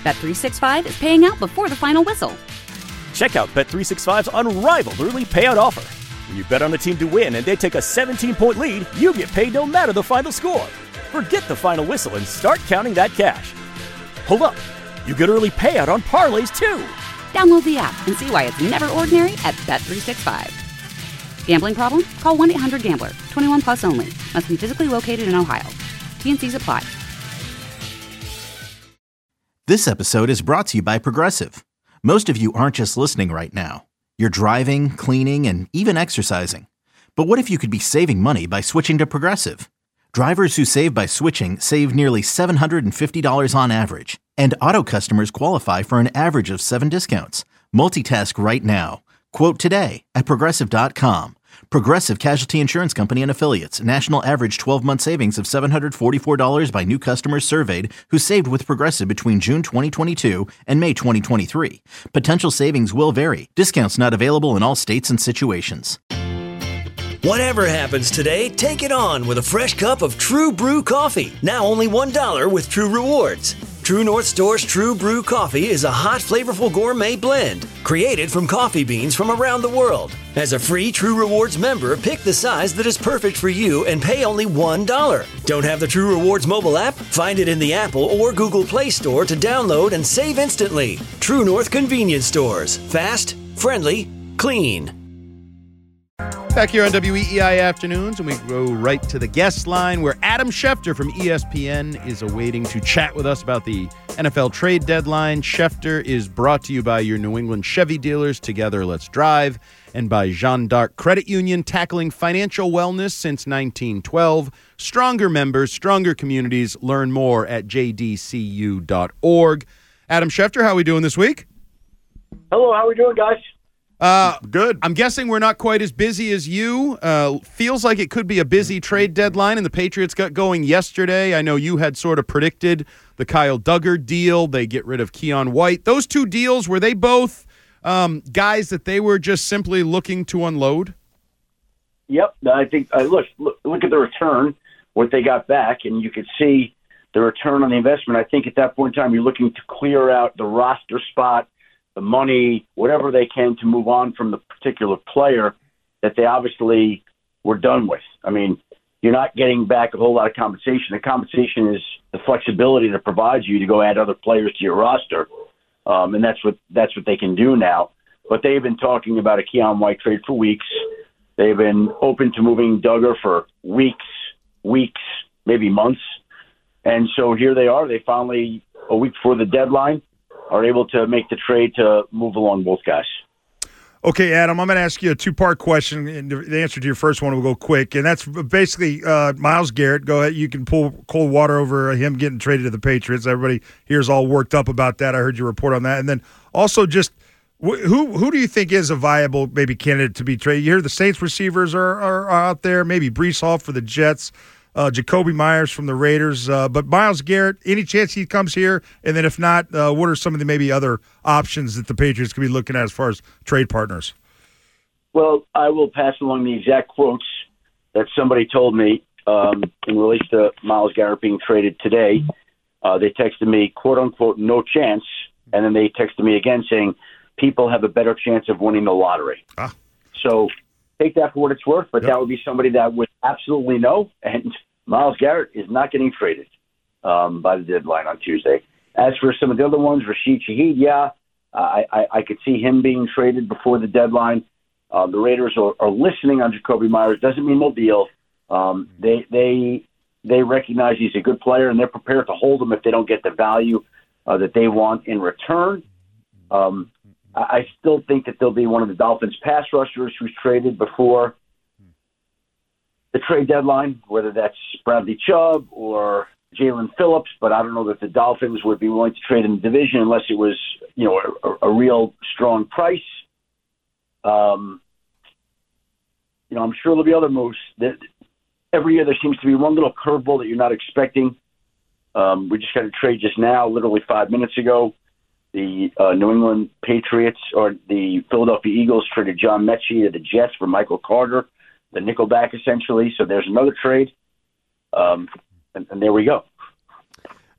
Bet365 is paying out before the final whistle. Check out Bet365's unrivaled early payout offer. When you bet on a team to win and they take a 17-point lead, you get paid no matter the final score. Forget the final whistle and start counting that cash. Hold up. You get early payout on parlays, too. Download the app and see why it's never ordinary at Bet365. Gambling problem? Call 1-800-GAMBLER. 21 plus only. Must be physically located in Ohio. T&Cs apply. This episode is brought to you by Progressive. Most of you aren't just listening right now. You're driving, cleaning, and even exercising. But what if you could be saving money by switching to Progressive? Drivers who save by switching save nearly $750 on average. And auto customers qualify for an average of 7 discounts. Multitask right now. Quote today at Progressive.com. Progressive Casualty Insurance Company and Affiliates. National average 12-month savings of $744 by new customers surveyed who saved with Progressive between June 2022 and May 2023. Potential savings will vary. Discounts not available in all states and situations. Whatever happens today, take it on with a fresh cup of True Brew coffee. Now only $1 with True Rewards. True North Store's True Brew coffee is a hot, flavorful gourmet blend created from coffee beans from around the world. As a free True Rewards member, pick the size that is perfect for you and pay only $1. Don't have the True Rewards mobile app? Find it in the Apple or Google Play Store to download and save instantly. True North Convenience Stores. Fast, friendly, clean. Back here on WEEI Afternoons, and we go right to the guest line where Adam Schefter from ESPN is awaiting to chat with us about the NFL trade deadline. Schefter is brought to you by your New England Chevy dealers, Together Let's Drive, and by Jeanne d'Arc Credit Union, tackling financial wellness since 1912. Stronger members, stronger communities. Learn more at jdcu.org. Adam Schefter, how are we doing this week? Hello, how are we doing, guys? Good. I'm guessing we're not quite as busy as you. Feels like it could be a busy trade deadline, and the Patriots got going yesterday. I know you had sort of predicted the Kyle Duggar deal. They get rid of Keon White. Those two deals, were they both guys that they were just simply looking to unload? Yep. I think, look at the return, what they got back, and you could see the return on the investment. I think at that point in time, you're looking to clear out the roster spot, the money, whatever they can to move on from the particular player that they obviously were done with. I mean, you're not getting back a whole lot of compensation. The compensation is the flexibility that provides you to go add other players to your roster, and that's what they can do now. But they've been talking about a Keon White trade for weeks. They've been open to moving Duggar for weeks, maybe months. And so here they are. They finally, a week before the deadline, are able to make the trade to move along both guys. Okay, Adam, I'm going to ask you a two-part question, and the answer to your first one will go quick, and that's basically Myles Garrett. Go ahead. You can pull cold water over him getting traded to the Patriots. Everybody here is all worked up about that. I heard you report on that. And then also just who do you think is a viable maybe candidate to be traded? You hear the Saints receivers are out there, maybe Breece Hall for the Jets, Jacoby Myers from the Raiders. But Myles Garrett, any chance he comes here? And then if not, what are some of the maybe other options that the Patriots could be looking at as far as trade partners? Well, I will pass along the exact quotes that somebody told me in relation to Myles Garrett being traded today. They texted me, quote, unquote, no chance. And then they texted me again saying, people have a better chance of winning the lottery. So take that for what it's worth, but that would be somebody that would absolutely know, and Myles Garrett is not getting traded by the deadline on Tuesday. As for some of the other ones, Rashid Shaheed, I could see him being traded before the deadline. The Raiders are listening on Jacoby Myers. Doesn't mean they'll deal. They recognize he's a good player, and they're prepared to hold him if they don't get the value that they want in return. I still think that they'll be one of the Dolphins' pass rushers who's traded before the trade deadline, whether that's Bradley Chubb or Jalen Phillips, but I don't know that the Dolphins would be willing to trade in the division unless it was, a real strong price. I'm sure there'll be other moves. Every year there seems to be one little curveball that you're not expecting. We just got a trade just now, literally 5 minutes ago. The New England Patriots or the Philadelphia Eagles traded John Mechie to the Jets for Michael Carter, the nickelback essentially. So there's another trade, and there we go.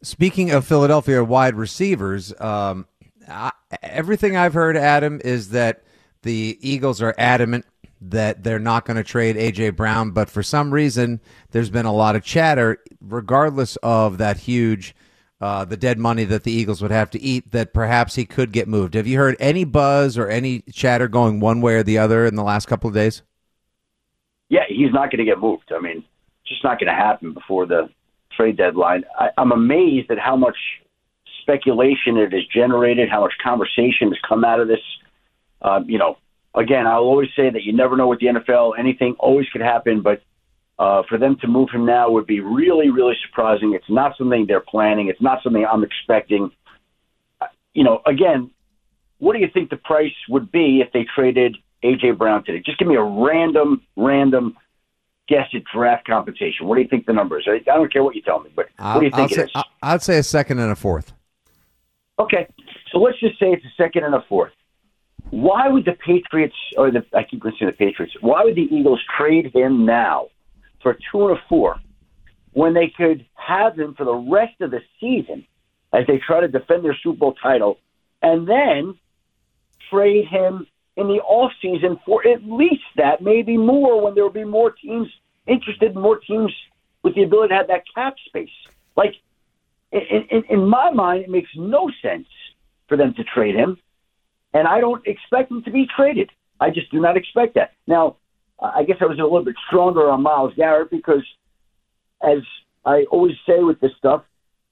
Speaking of Philadelphia wide receivers, everything I've heard, Adam, is that the Eagles are adamant that they're not going to trade A.J. Brown, but for some reason, there's been a lot of chatter, regardless of that huge, the dead money that the Eagles would have to eat, that perhaps he could get moved. Have you heard any buzz or any chatter going one way or the other in the last couple of days? Yeah, he's not going to get moved. I mean, it's just not going to happen before the trade deadline. I'm amazed at how much speculation it has generated, how much conversation has come out of this. Again, I'll always say that you never know with the NFL. Anything always could happen, but for them to move him now would be really, really surprising. It's not something they're planning. It's not something I'm expecting. Again, what do you think the price would be if they traded A.J. Brown today? Just give me a random guess at draft compensation. What do you think the number is? I don't care what you tell me, but what do you think it is? I'd say a second and a fourth. Okay, so let's just say it's a second and a fourth. Why would the Patriots, I keep listening to the Patriots, why would the Eagles trade him now for 2 and a 4 when they could have him for the rest of the season as they try to defend their Super Bowl title and then trade him in the offseason for at least that, maybe more, when there will be more teams interested, more teams with the ability to have that cap space? Like, in my mind, it makes no sense for them to trade him. And I don't expect him to be traded. I just do not expect that. Now, I guess I was a little bit stronger on Myles Garrett because, as I always say with this stuff,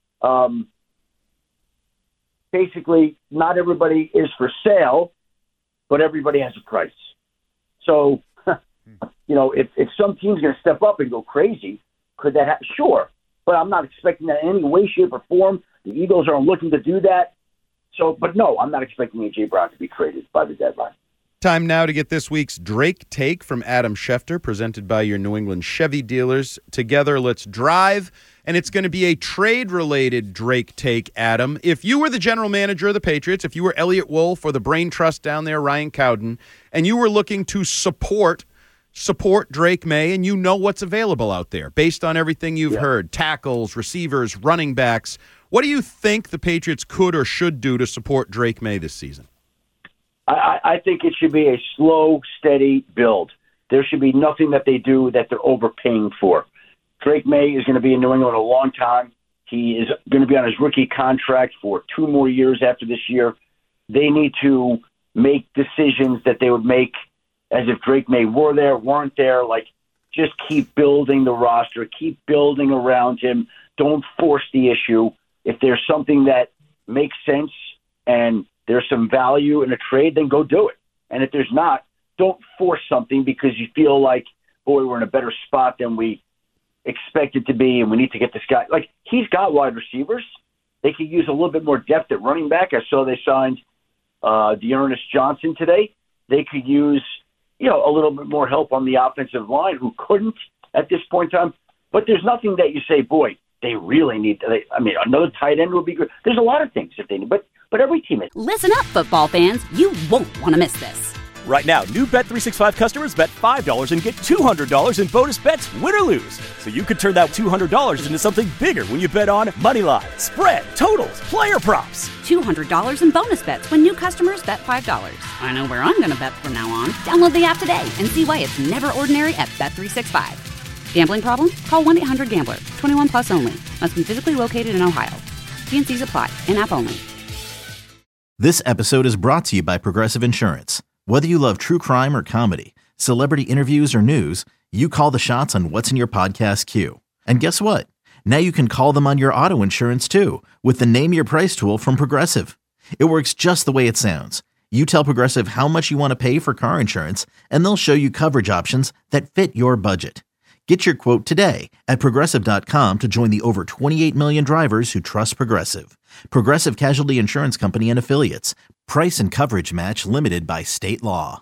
basically not everybody is for sale, but everybody has a price. So, if some team's going to step up and go crazy, could that happen? Sure. But I'm not expecting that in any way, shape, or form. The Eagles aren't looking to do that. But no, I'm not expecting A.J. Brown to be traded by the deadline. Time now to get this week's Drake Take from Adam Schefter, presented by your New England Chevy dealers. Together, let's drive. And it's going to be a trade-related Drake Take, Adam. If you were the general manager of the Patriots, if you were Elliott Wolf or the brain trust down there, Ryan Cowden, and you were looking to support Drake May, and you know what's available out there based on everything you've heard, tackles, receivers, running backs, what do you think the Patriots could or should do to support Drake May this season? I think it should be a slow, steady build. There should be nothing that they do that they're overpaying for. Drake May is going to be in New England a long time. He is going to be on his rookie contract for 2 more years after this year. They need to make decisions that they would make as if Drake May weren't there. Like, just keep building the roster, keep building around him. Don't force the issue. If there's something that makes sense and there's some value in a trade, then go do it. And if there's not, don't force something because you feel like, boy, we're in a better spot than we expected to be, and we need to get this guy. Like, he's got wide receivers. They could use a little bit more depth at running back. I saw they signed Dearness Johnson today. They could use, a little bit more help on the offensive line, who couldn't at this point in time. But there's nothing that you say, boy, they really need. Another tight end would be good. There's a lot of things if they need, but every team is. Listen up, football fans. You won't want to miss this. Right now, new Bet365 customers bet $5 and get $200 in bonus bets, win or lose. So you could turn that $200 into something bigger when you bet on money line, spread, totals, player props. $200 in bonus bets when new customers bet $5. I know where I'm going to bet from now on. Download the app today and see why it's never ordinary at Bet365. Gambling problem? Call 1-800-GAMBLER. 21 plus only. Must be physically located in Ohio. T&Cs apply. In-app only. This episode is brought to you by Progressive Insurance. Whether you love true crime or comedy, celebrity interviews or news, you call the shots on what's in your podcast queue. And guess what? Now you can call them on your auto insurance too with the Name Your Price tool from Progressive. It works just the way it sounds. You tell Progressive how much you want to pay for car insurance, and they'll show you coverage options that fit your budget. Get your quote today at Progressive.com to join the over 28 million drivers who trust Progressive. Progressive Casualty Insurance Company and Affiliates. Price and coverage match limited by state law.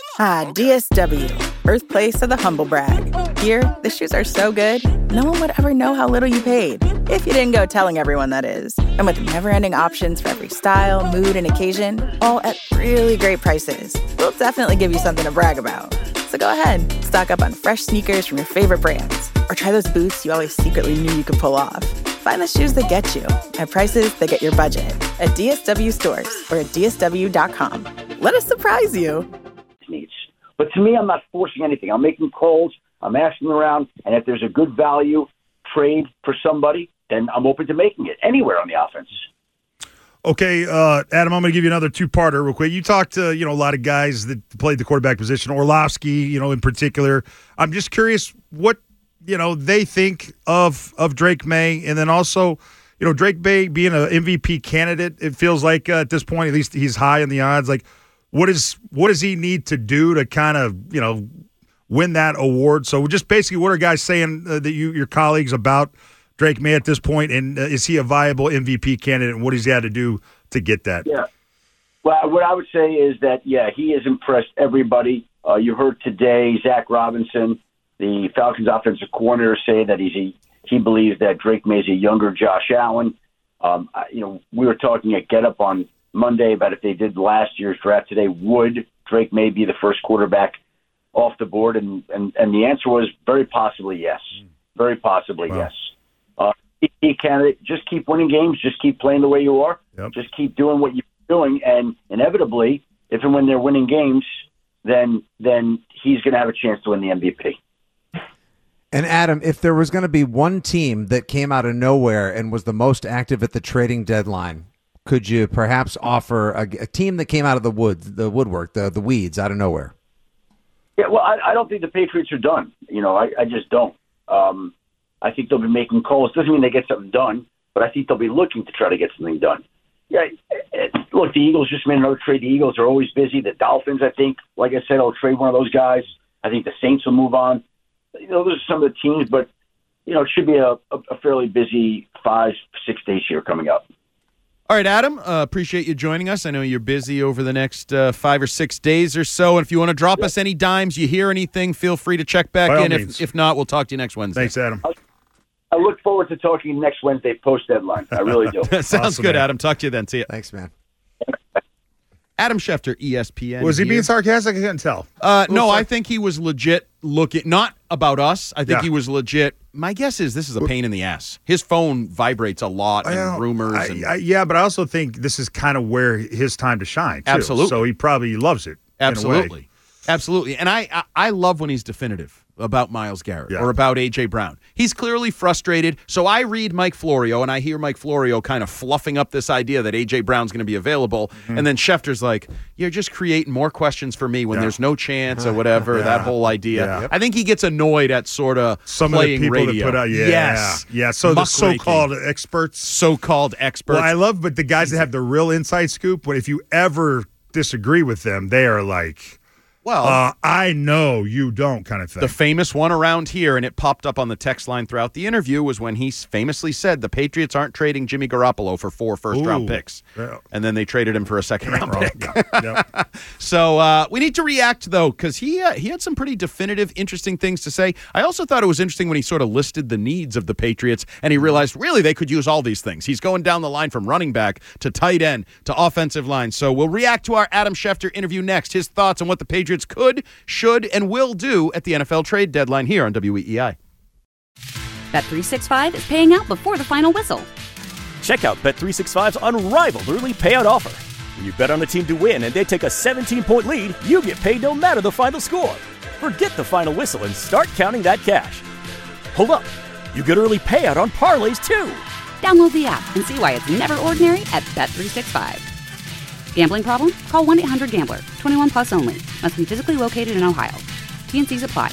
DSW, birthplace of the humble brag. Here, the shoes are so good, no one would ever know how little you paid. If you didn't go telling everyone, that is. And with never-ending options for every style, mood, and occasion, all at really great prices, we'll definitely give you something to brag about. So go ahead, stock up on fresh sneakers from your favorite brands, or try those boots you always secretly knew you could pull off. Find the shoes that get you at prices that get your budget at DSW stores or at DSW.com. Let us surprise you. But to me, I'm not forcing anything. I'm making calls. I'm asking around. And if there's a good value trade for somebody, then I'm open to making it anywhere on the offense. Okay, Adam, I'm going to give you another two-parter real quick. You talked to, a lot of guys that played the quarterback position, Orlovsky, in particular. I'm just curious what, they think of Drake Maye. And then also, Drake Maye being an MVP candidate, it feels like at this point, at least he's high in the odds. Like, what does he need to do to kind of, win that award? So just basically, what are guys saying that your colleagues about Drake Maye at this point, and is he a viable MVP candidate, and what does he have to do to get that? Yeah. Well, what I would say is that, he has impressed everybody. You heard today Zach Robinson, the Falcons offensive coordinator, say that he believes that Drake Maye is a younger Josh Allen. We were talking at Get Up on Monday about if they did last year's draft today, would Drake Maye be the first quarterback off the board? And the answer was very possibly yes. Very possibly yes. Candidate, just keep winning games, just keep playing the way you are, just keep doing what you're doing, and inevitably, if and when they're winning games, then he's going to have a chance to win the MVP. And Adam, if there was going to be one team that came out of nowhere and was the most active at the trading deadline, could you perhaps offer a team that came out of the woodwork, the weeds, out of nowhere? Yeah, well, I don't think the Patriots are done. I just don't. I think they'll be making calls. Doesn't mean they get something done, but I think they'll be looking to try to get something done. Yeah, look, the Eagles just made another trade. The Eagles are always busy. The Dolphins, I think, like I said, will trade one of those guys. I think the Saints will move on. Those are some of the teams, but, it should be a fairly busy 5-6 days here coming up. All right, Adam, appreciate you joining us. I know you're busy over the next 5 or 6 days or so. And if you want to drop us any dimes, you hear anything, feel free to check back in. If not, we'll talk to you next Wednesday. Thanks, Adam. I look forward to talking next Wednesday post-deadline. I really do. Sounds awesome, good, man. Adam. Talk to you then. See you. Thanks, man. Adam Schefter, ESPN. Was he being sarcastic? I couldn't tell. No, I think he was legit looking, not about us. I think he was legit. My guess is this is a pain in the ass. His phone vibrates a lot and rumors. But I also think this is kind of where his time to shine, too. Absolutely. So he probably loves it. Absolutely. Absolutely. And I love when he's definitive about Myles Garrett or about A.J. Brown. He's clearly frustrated. So I read Mike Florio, and I hear Mike Florio kind of fluffing up this idea that A.J. Brown's going to be available. And then Schefter's like, you're just creating more questions for me when there's no chance or whatever, that whole idea. Yeah. I think he gets annoyed at sort of some playing of the people radio. That put out, Yes. Yeah. So the so-called experts. Well, I love, but the guys that have the real inside scoop, but if you ever disagree with them, they are like, well, I know you don't kind of thing. The famous one around here, and it popped up on the text line throughout the interview, was when he famously said the Patriots aren't trading Jimmy Garoppolo for 4 first-round picks. Yeah. And then they traded him for a second-round pick. Yeah. So we need to react, though, because he had some pretty definitive, interesting things to say. I also thought it was interesting when he sort of listed the needs of the Patriots, and he realized, really, they could use all these things. He's going down the line from running back to tight end to offensive line. So we'll react to our Adam Schefter interview next, his thoughts on what the Patriots could, should, and will do at the NFL trade deadline here on WEEI. Bet365 is paying out before the final whistle. Check out Bet365's unrivaled early payout offer. When you bet on a team to win and they take a 17-point lead, you get paid no matter the final score. Forget the final whistle and start counting that cash. Hold up. You get early payout on parlays, too. Download the app and see why it's never ordinary at Bet365. Gambling problem? Call 1-800-GAMBLER. 21 plus only. Must be physically located in Ohio. T&Cs apply.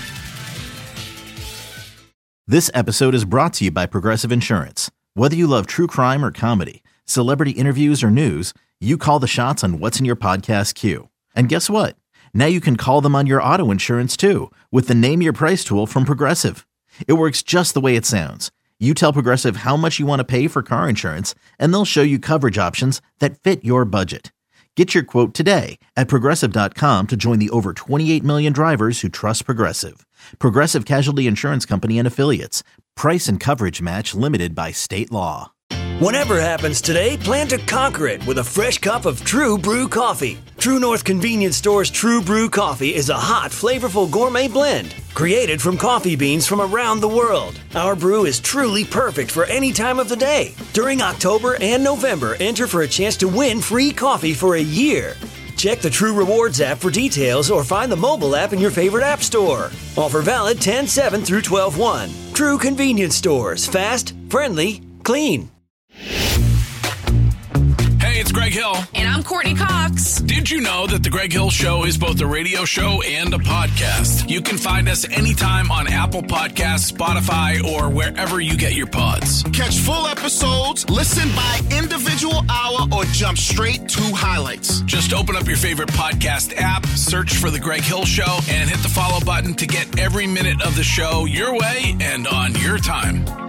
This episode is brought to you by Progressive Insurance. Whether you love true crime or comedy, celebrity interviews or news, you call the shots on what's in your podcast queue. And guess what? Now you can call them on your auto insurance too with the Name Your Price tool from Progressive. It works just the way it sounds. You tell Progressive how much you want to pay for car insurance, and they'll show you coverage options that fit your budget. Get your quote today at Progressive.com to join the over 28 million drivers who trust Progressive. Progressive Casualty Insurance Company and Affiliates. Price and coverage match limited by state law. Whatever happens today, plan to conquer it with a fresh cup of True Brew coffee. True North Convenience Store's True Brew coffee is a hot, flavorful gourmet blend created from coffee beans from around the world. Our brew is truly perfect for any time of the day. During October and November, enter for a chance to win free coffee for a year. Check the True Rewards app for details or find the mobile app in your favorite app store. Offer valid 10/7 through 12/1. True Convenience Stores. Fast, friendly, clean. Hey, it's Greg Hill. And I'm Courtney Cox. Did you know that The Greg Hill Show is both a radio show and a podcast? You can find us anytime on Apple Podcasts, Spotify, or wherever you get your pods. Catch full episodes, listen by individual hour, or jump straight to highlights. Just open up your favorite podcast app, search for The Greg Hill Show, and hit the follow button to get every minute of the show your way and on your time.